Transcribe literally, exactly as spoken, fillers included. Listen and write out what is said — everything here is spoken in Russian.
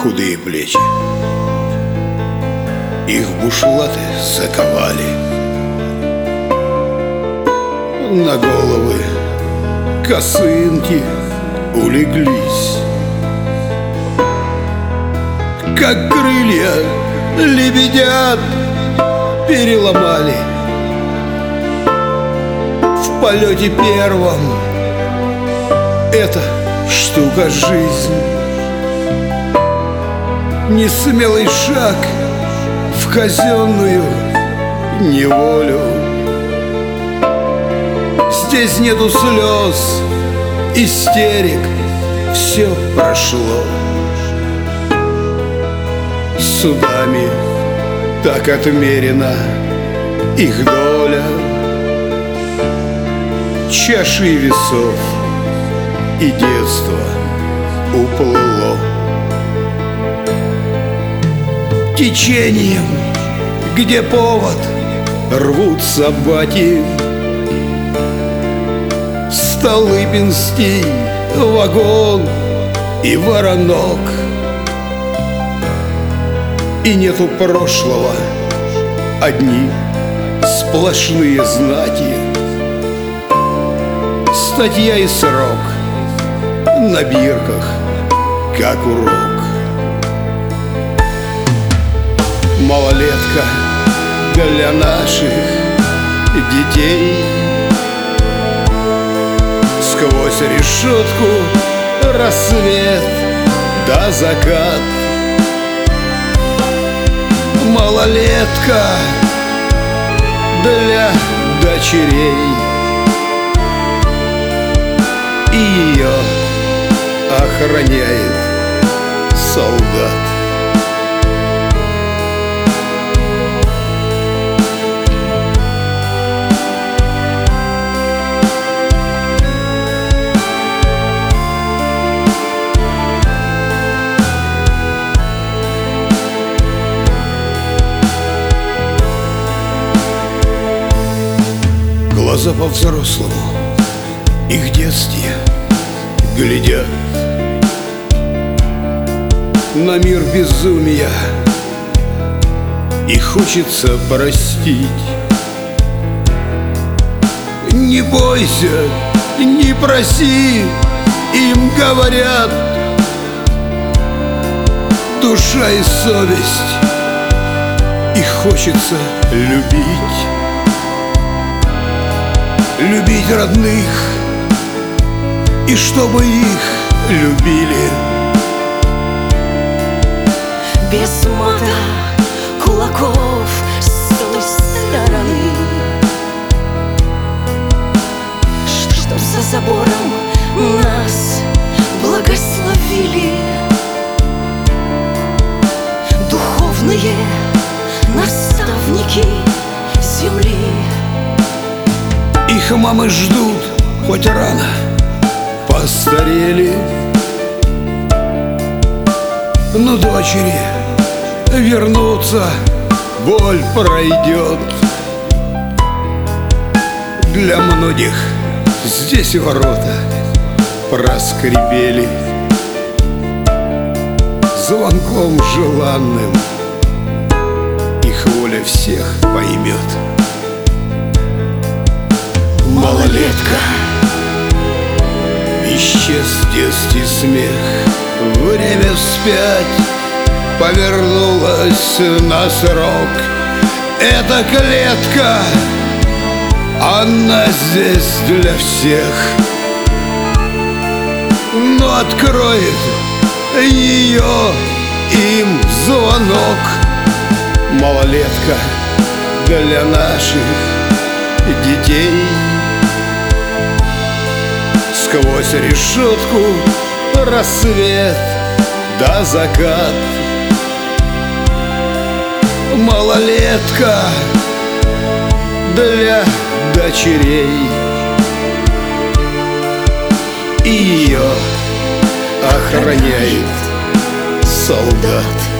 худые плечи. Их бушлаты заковали, на головы косынки улеглись. Как крылья лебедят переломали в полете первом. Это штука жизнь. Несмелый шаг в казенную неволю. Здесь нету слез, истерик, все прошло. Судами так отмерена их доля, чаши весов, и детство уплыло. Течением, где повод, рвут собаки Столыпинский вагон и воронок. И нету прошлого, одни сплошные знаки. Статья и срок на бирках, как урок. Малолетка для наших детей. Сквозь решетку рассвет да закат. Малолетка для дочерей. И ее охраняет солдат. Глаза по-взрослому, их детстве глядят на мир безумия, и хочется простить. Не бойся, не проси, им говорят душа и совесть, и хочется любить. Любить родных, и чтобы их любили. Без мата, кулаков с той стороны, чтоб за забором нас благословили духовные наставники земли. Их мамы ждут, хоть рано постарели, но дочери вернутся, боль пройдет. Для многих здесь ворота проскрипели звонком желанным, их воля всех поймет. Малолетка, исчез детский смех, время вспять повернулось на срок. Эта клетка, она здесь для всех, но откроет ее им звонок. Малолетка для наших детей. Сквозь решетку рассвет да закат. Малолетка для дочерей, и ее охраняет солдат.